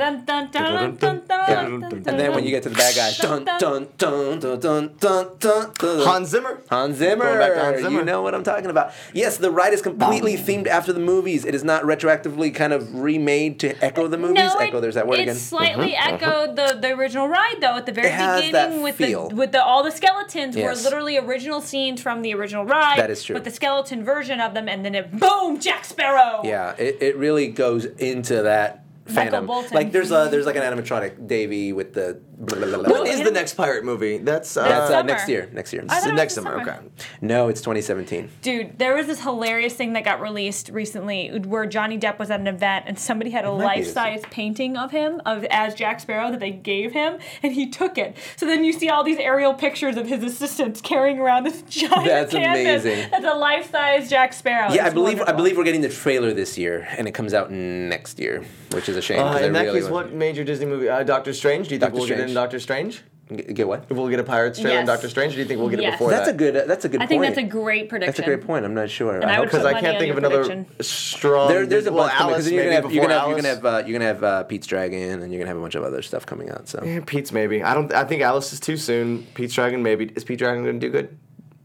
Yeah. And then when you get to the bad guys, dun dun dun dun dun dun dun dun. Hans Zimmer. Hans Zimmer. Going back to Hans Zimmer. You know what I'm talking about. Yes, the ride is completely themed after the movies. It is not retroactively kind of remade to echo the movies. No, echo, it, there's that word it again. slightly echoed the, the original ride though at the very It has beginning that with feel. the with the all the skeletons Yes. were literally original scenes from the original ride. That is true. But the skeleton version of them, and then it boom, Jack Sparrow. Yeah, it, it really goes into that Michael fandom. Bolton. Like there's a there's like an animatronic Davy with the. Blah, blah, blah, blah. When is the next pirate movie? That's, uh, That's uh, Summer. next year. Next year. I thought the it was next this summer. summer. Okay. No, it's twenty seventeen. Dude, there was this hilarious thing that got released recently where Johnny Depp was at an event and somebody had a might be this life-size painting of him of as Jack Sparrow that they gave him, and he took it. So then you see all these aerial pictures of his assistants carrying around this giant That's canvas. amazing. That's a life-size Jack Sparrow. Yeah, I It's believe I wonderful. believe we're getting the trailer this year, and it comes out next year, which is a shame. Uh, 'cause I in that really case, want- what major Disney movie? Uh, Doctor Strange? Do you think Doctor we'll get it in Strange. Doctor Strange? G- Get what? We'll get a Pirates trailer in Yes. Doctor Strange, or do you think we'll get it Yes. before That's that? a good. Uh, that's a good I point. think that's a great prediction. That's a great point. I'm not sure. And I hope would so. Because I money can't on think of your another prediction. strong. There, there's a well, bunch coming Alice, because you're gonna maybe have you're gonna have before you're gonna Alice. have uh, you're gonna have uh, Pete's Dragon, and you're gonna have a bunch of other stuff coming out. So Yeah, Pete's maybe. I don't. I think Alice is too soon. Pete's Dragon maybe. Is Pete Dragon going to do good?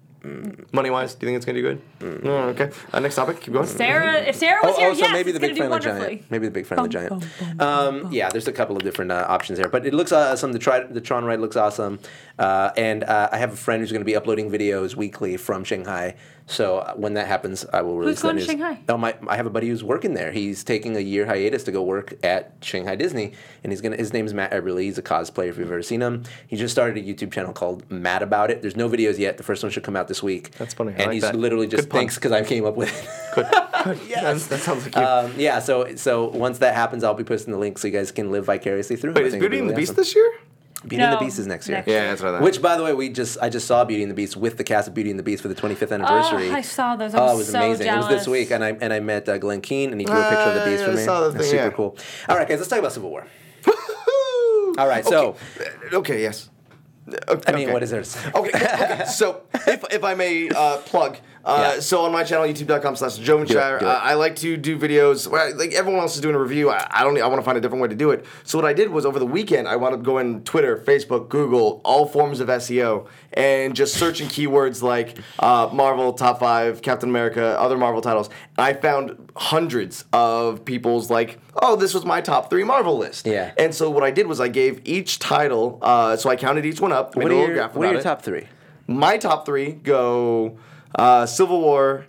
Money wise, do you think it's going to do good? No, okay. Uh, next topic. Keep going. Sarah, if Sarah was Oh, here, also yes, maybe it's the big gonna do friendly wonderfully. giant. Maybe the big friendly Bum, giant. bum, bum, Um, yeah, there's a couple of different uh, options there, but it looks awesome. The, tri- the Tron ride looks awesome, uh, and uh, I have a friend who's going to be uploading videos weekly from Shanghai. So uh, when that happens, I will release going that to news. Shanghai? Oh, my! I have a buddy who's working there. He's taking a year hiatus to go work at Shanghai Disney, and he's gonna. His name is Matt Eberly. He's a cosplayer. If you've ever seen him, he just started a YouTube channel called Mad About It. There's no videos yet. The first one should come out this week. That's funny. I And like he's that. literally just Good pun. thanks because I came up with it. Good. Good. Yes. That sounds like you. Um, yeah, so so once that happens, I'll be posting the link so you guys can live vicariously through. him. Wait, I is think Beauty it'll and be the Beast awesome. this year? Beauty and the No, Beast is next year. next Yeah, that's what I thought. Which, by the way, we just I just saw Beauty and the Beast with the cast of Beauty and the Beast for the twenty-fifth anniversary. Oh, I saw those. I Oh, was it was so amazing. It was this jealous. week, and I and I met uh, Glenn Keane, and he drew a picture of the Uh, Beast yeah, for I me. saw the That's thing, super yeah. cool. All right, guys, let's talk about Civil War. Woo-hoo! All right, so Okay, okay yes. Okay, I mean, okay. what is there to say? Okay, okay. So, if, if I may uh, plug, uh, Yeah. so on my channel, youtube.com slash Jovenshire, Do it, do it. uh, I like to do videos, well, like everyone else is doing a review, I, I don't, I want to find a different way to do it. So what I did was over the weekend, I wound up going Twitter, Facebook, Google, all forms of S E O, and just searching keywords like uh, Marvel, top five, Captain America, other Marvel titles. I found hundreds of people's like, oh, this was my top three Marvel list. Yeah. And so what I did was I gave each title, uh, so I counted each one up, made What a are little your, graph what are about your it. top three? My top three go uh, Civil War,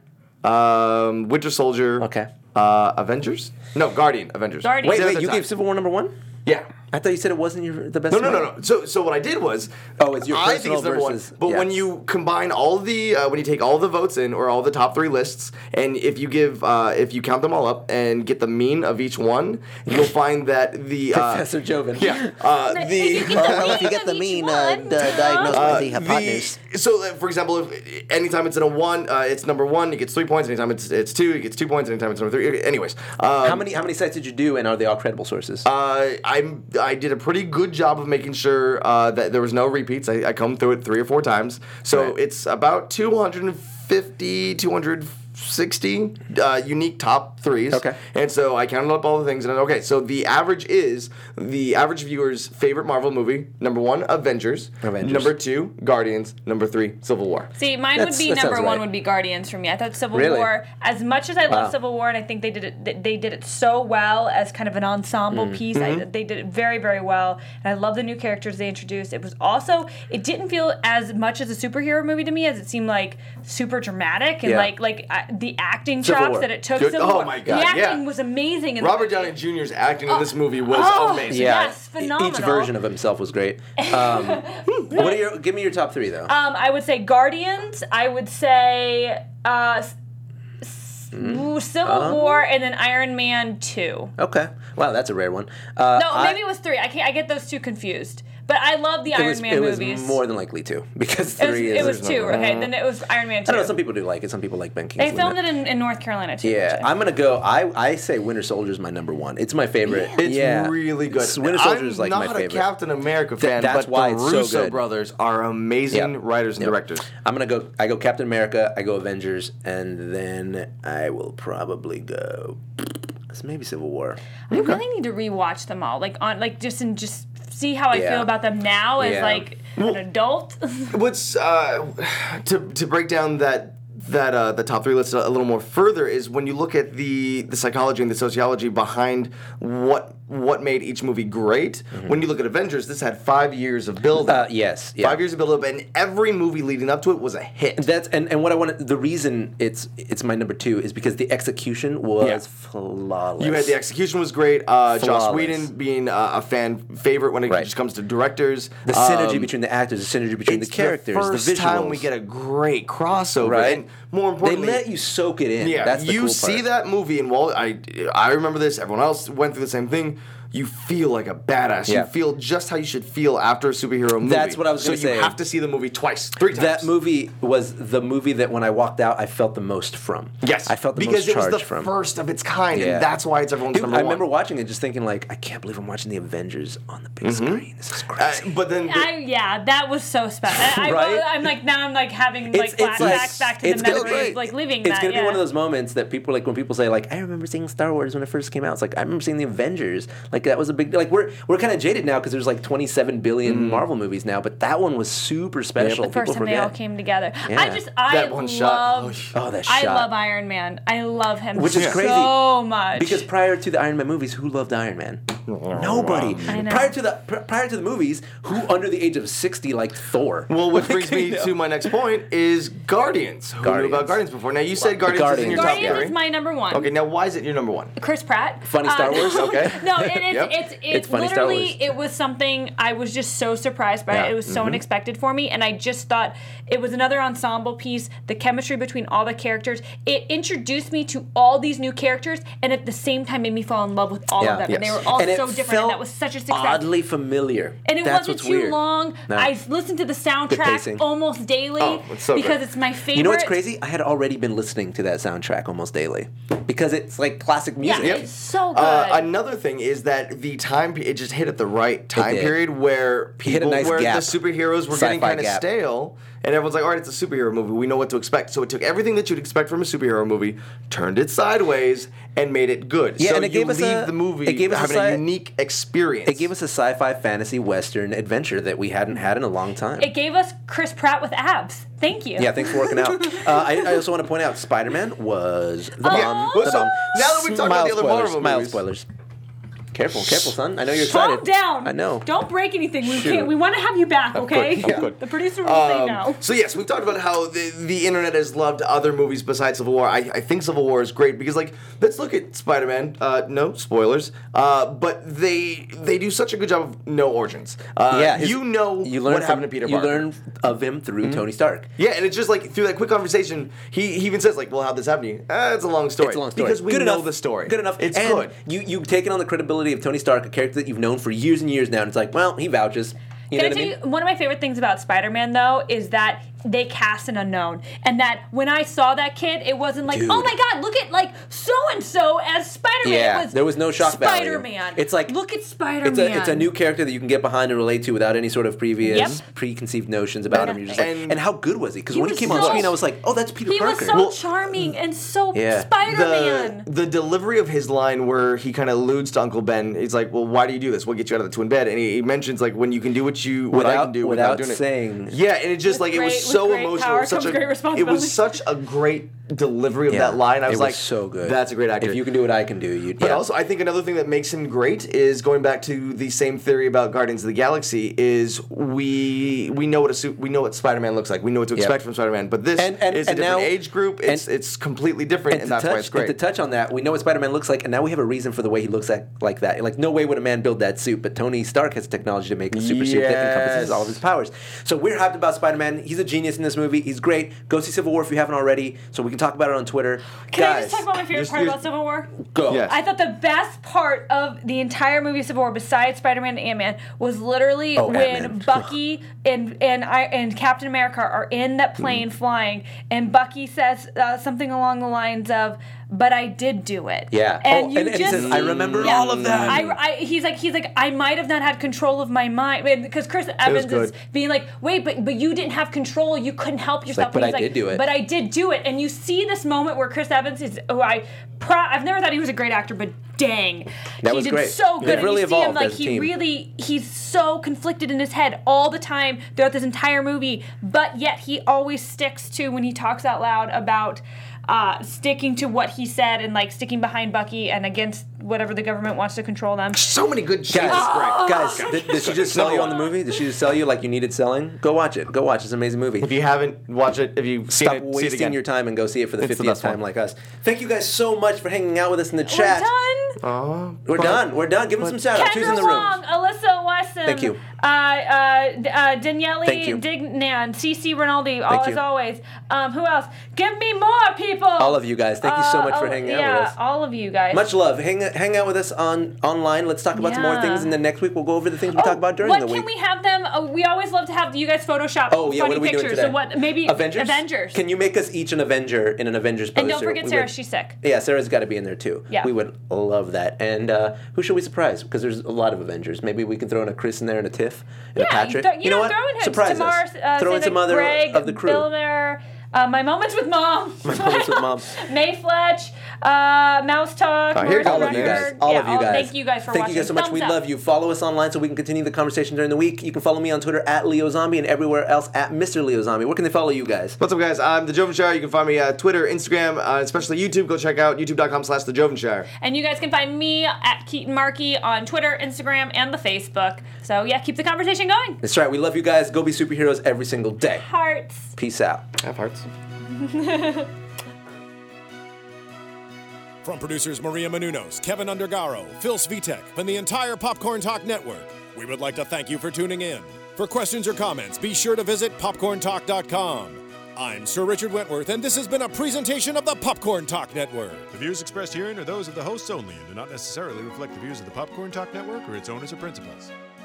um, Winter Soldier, Okay. uh, Avengers. No, Guardian Avengers. Guardian. Wait, They're wait, the you top. gave Civil War number one? Yeah. I thought you said it wasn't your the best. No, no, one. no, no. So, so what I did was, Oh, it's your I think personal it's number versus- one. But yeah. when you combine all the, uh, when you take all the votes in, or all the top three lists, and if you give, uh, if you count them all up and get the mean of each one, you'll find that the uh, Professor Joven. yeah, uh, If the. you get the Well, if mean you get of the each mean, one, uh, d- diagnosed Uh, with the hypotenuse. the, so, uh, for example, if anytime it's in a one, uh, it's number one, it gets three points. Anytime it's it's two, it gets two points. Anytime it's number three, anyways. Um, How many how many sites did you do, and are they all credible sources? Uh, I'm I did a pretty good job of making sure uh, that there was no repeats. I, I come through it three or four times, so Right. it's about two hundred fifty, two hundred sixty uh, unique top threes. Okay. And so I counted up all the things, and I, okay, so the average is the average viewer's favorite Marvel movie. Number one, Avengers. Avengers. Number two, Guardians. Number three, Civil War. See, mine That's- would be that number sounds one right. would be Guardians for me. I thought Civil Really? War, as much as I Wow. love Civil War, and I think they did it, they- they did it so well as kind of an ensemble Mm. piece. I, they did it very, very well, and I love the new characters they introduced. It was also, it didn't feel as much as a superhero movie to me as it seemed like super dramatic and Yeah. like like uh, the acting Civil chops War. that it took. Good- Civil oh War. my God, the acting yeah. was amazing. In the Robert movie. Downey Junior's acting in this movie was Oh, amazing. Yeah, Yes, e- phenomenal. Each version of himself was great. Um, what are your? Give me your top three though. Um, I would say Guardians. I would say uh, s- s- ooh, Civil Uh-huh. War, and then Iron Man two. Okay. Wow, that's a rare one. Uh, No, I- maybe it was three. I can't. I get those two confused. But I love the it Iron was, Man it was movies. more than likely two because it was, three it is. was two. Okay, then it was Iron Man two. I don't know. Some people do like it. Some people like Ben Kingsley. They filmed it in, in North Carolina too. Yeah, which I- I'm gonna go. I I say Winter Soldier is my number one. It's my favorite. It's yeah. really good. S- Winter Soldier is I'm like not my a favorite. Captain America fan, that's but why the it's so Russo good. brothers are amazing Yep. writers and Yep. directors. I'm gonna go. I go Captain America. I go Avengers, and then I will probably go. Maybe Civil War. I really need to rewatch them all. Like on like just and just see how I Yeah. feel about them now as Yeah. like an adult. What's uh, to to break down that that uh, the top three list a, a little more further is when you look at the the psychology and the sociology behind what what made each movie great. When you look at Avengers, this had five years of build up. Uh, yes, yeah. Five years of build up, and every movie leading up to it was a hit. That's and, and what I wanted. The reason it's it's my number two is because the execution was Yeah. flawless. You had the execution was great. Uh, Joss Flawless. Whedon being uh, a fan favorite when it Right. just comes to directors. The synergy Um, between the actors, the synergy between the it's characters, the the, first visuals. time we get a great crossover, right. and more they importantly, let you soak it in. yeah, That's the you cool see part. that movie, and while I I remember this, everyone else went through the same thing. You feel like a badass. Yeah. You feel just how you should feel after a superhero movie. That's what I was So gonna you say. have to see the movie twice, three times. That movie was the movie that when I walked out, I felt the most from. Yes, I felt the because most it was charged the from. first of its kind, Yeah. and that's why it's everyone's Dude, number I one. remember watching it, just thinking like, I can't believe I'm watching the Avengers on the big screen. This is Uh, crazy. but then, I, yeah, that was so special. I, Right? I, I'm like now I'm like having It's- like it's flashbacks like- back to it's the gonna memories, be- like living It's that. gonna yeah. be one of those moments that people like when people say like, I remember seeing Star Wars when it first came out. It's like I remember seeing the Avengers. Like that was a big like we're we're kind of jaded now because there's like twenty-seven billion Marvel movies now, but that one was super special. the first People time they all forget. came together. Yeah. I just I That one shot. love Oh, that I shot. love Iron Man. I love him Which is so crazy, much. Because prior to the Iron Man movies, who loved Iron Man? Nobody. I know. Prior to the pr- prior to the movies, who under the age of sixty liked Thor? well, which Like, brings me you know. to my next point is Guardians. Who knew Guardians. about Guardians before? Now you said Guardians, is in your Guardians. top Guardians three. is my number one. Okay, now why is it your number one? Chris Pratt. Funny Star Wars? Okay. No, it, it's Yep. it's it It's funny Star literally Wars. it was something I was just so surprised by. Yeah. It. It was so Mhm. unexpected for me, and I just thought it was another ensemble piece. The chemistry between all the characters. It introduced me to all these new characters, and at the same time made me fall in love with all Yeah. of them. And they Yes. were all And it so different, felt and that was such a success. Oddly familiar. And it That's wasn't what's too weird. long. No. I listened to the soundtrack pacing. almost daily Oh, it's so because good. it's my favorite. You know what's crazy? I had already been listening to that soundtrack almost daily because it's like classic Yeah, music. it's so good. Uh, another thing is that the time pe- it just hit at the right time did. period where It hit a people nice where gap. the superheroes were getting Sci-fi kind of gap. stale, and everyone's like, "All right, it's a superhero movie. We know what to expect." So it took everything that you'd expect from a superhero movie, turned it sideways, and made it good. Yeah, so and it you gave us leave a- the movie it gave us a having a, sci- unique experience. It gave us a sci-fi fantasy western adventure that we hadn't had in a long time. it gave us Chris Pratt with abs. Thank you. Yeah, thanks for working out. Uh, I, I also want to point out Spider-Man was the Oh. bomb. Well, the so bomb. now that we've talked about Mild the other spoilers, Marvel mild movies- spoilers. Careful, careful, son. I know you're Calm excited. down. I know. Don't break anything. We Shoot. can't. We want to have you back, okay? course, of course. The producer will say Um, no. So yes, we've talked about how the, the internet has loved other movies besides Civil War. I, I think Civil War is great because, like, let's look at Spider-Man. Uh, no spoilers, uh, but they they do such a good job of no origins. Uh, Yeah, his- you know you learn what from, happened to Peter You Parker. learn of him through Mm-hmm. Tony Stark. Yeah, and it's just like through that quick conversation, he, he even says like, "Well, how'd this happen to you?" Uh, it's a long story. It's a long story. because we good know enough. the story. Good enough. It's and good. You you've taken on the credibility of Tony Stark, a character that you've known for years and years now, and it's like, well, he vouches. You Can know I what tell I mean? you, one of my favorite things about Spider-Man, though, is that they cast an unknown, and that when I saw that kid, it wasn't like, Dude. oh my God, look at like so and so as Spider-Man. Yeah, it was there was no shock value. Spider-Man. It's like look at Spider-Man. It's a it's a new character that you can get behind and relate to without any sort of previous Yep. preconceived notions about him. You're just like, And- and how good was he? Because He when he was came on so- screen, I was like, oh, that's Peter He was Parker. so Well- charming and so Yeah. Spider-Man. The, the delivery of his line where he kind of alludes to Uncle Ben, he's like, well, why do you do this? What gets you out of the twin bed? And he, he mentions, like, when you can do what you what I Without- can do without without, doing saying- it. Yeah, and it just, With like, it great- was with so great emotional. power It was such comes a, great it responsibility. was such a great delivery of Yeah. that line. I was it like, was so good. That's a great actor. If you can do what I can do, you. But yeah. also, I think another thing that makes him great is going back to the same theory about Guardians of the Galaxy. Is we we know what a suit we know what Spider-Man looks like. We know what to Yep. expect from Spider-Man. But this And- and- is a and different now- age group. It's and- it's completely different, and, and, that's to touch, why it's great. and to touch on that, we know what Spider-Man looks like, and now we have a reason for the way he looks like, like that. Like, no way would a man build that suit, but Tony Stark has technology to make a super suit that encompasses Yes. all of his powers. So we're hyped about Spider-Man. He's a genius in this movie. He's great. Go see Civil War if you haven't already, so we can talk about it on Twitter. Can Guys, I just talk about my favorite just- part just- about Civil War? go. Yes. I thought the best part of the entire movie of Civil War, besides Spider-Man and Ant-Man, was literally Oh, when Ant-Man. Bucky and and I and Captain America are in that plane Mm-hmm. flying, and Bucky says uh, something along the lines of, "But I did do it." Yeah. and Oh, you and- and he just says, "I remember Yeah. all of that." I, I, he's like, he's like, I might have not had control of my mind, because Chris Evans is good. being like, wait, but but you didn't have control. You couldn't help yourself. like, "But And he's I did do it." But I did do it, and you see this moment where Chris Evans is, who I, pro- I've never thought he was a great actor, but dang, That he was did great. so good. They've And really you see him evolved like as a he team. really, he's so conflicted in his head all the time throughout this entire movie, but yet he always sticks to when he talks out loud about. Uh, sticking to what he said and like sticking behind Bucky and against whatever the government wants to control them. so many good Guys, shades. guys, did, did she just sell you on the movie? Did she just sell you like you needed selling? Go watch it. Go watch it. It's an amazing movie. If you haven't watched it, if you've seen Stop it, see it wasting again. your time and go see it for the It's the fiftieth best one. time like us. Thank you guys so much for hanging out with us in the We're chat. done. Aw. We're done. We're done. Give them some shout outs. Who's in Kendra the room? Wong, Alyssa Wesson. Thank you. Uh, uh, D- uh, Daniele Thank you. Dignan, Cece Rinaldi, all Thank as you. always. Um, who else? Give me more people. All of you guys. Thank you so much for oh, hanging out yeah, with us. all of you guys. Much love. Hang hang out with us on online. Let's talk about some more Yeah. things, and then next week we'll go over the things we Oh, talk about during what the week. can we have them? Uh, we always love to have you guys Photoshop Oh yeah, funny what are we pictures. doing today? So what? Maybe Avengers. Avengers. Can you make us each an Avenger in an Avengers poster? and don't forget We Sarah. would- She's sick. Yeah, Sarah's got to be in there too. Yeah. We would love that. And uh, who should we surprise? Because there's a lot of Avengers. Maybe we can throw in a Chris in there and a Tiff and Yeah, a Patrick. Th- you, know know, what? throw in him. Surprise Tamar, us. Uh, throw in Civic, some other Greg, of the crew. Bill Mayer, uh, my moments with mom. My moments with mom. May Fletch, uh, Mouse Talk. Oh, here Marissa all All of you guys. Record. All yeah, of you guys. Thank you guys for Thank watching. you guys so much. Thumbs We up. love you. Follow us online so we can continue the conversation during the week. You can follow me on Twitter at Leo Zombie and everywhere else at Mister Leo Zombie. Where can they follow you guys? What's up, guys? I'm the Jovenshire. You can find me at Twitter, Instagram, uh, especially YouTube. Go check out youtube.com slash the Jovenshire. And you guys can find me at Keaton Markey on Twitter, Instagram, and the Facebook. So yeah, keep the conversation going. That's right. We love you guys. Go be superheroes every single day. Hearts. Peace out. Have hearts. From producers Maria Menounos, Kevin Undergaro, Phil Svitek, and the entire Popcorn Talk Network, we would like to thank you for tuning in. For questions or comments, be sure to visit popcorn talk dot com. I'm Sir Richard Wentworth, and this has been a presentation of the Popcorn Talk Network. The views expressed herein are those of the hosts only and do not necessarily reflect the views of the Popcorn Talk Network or its owners or principals.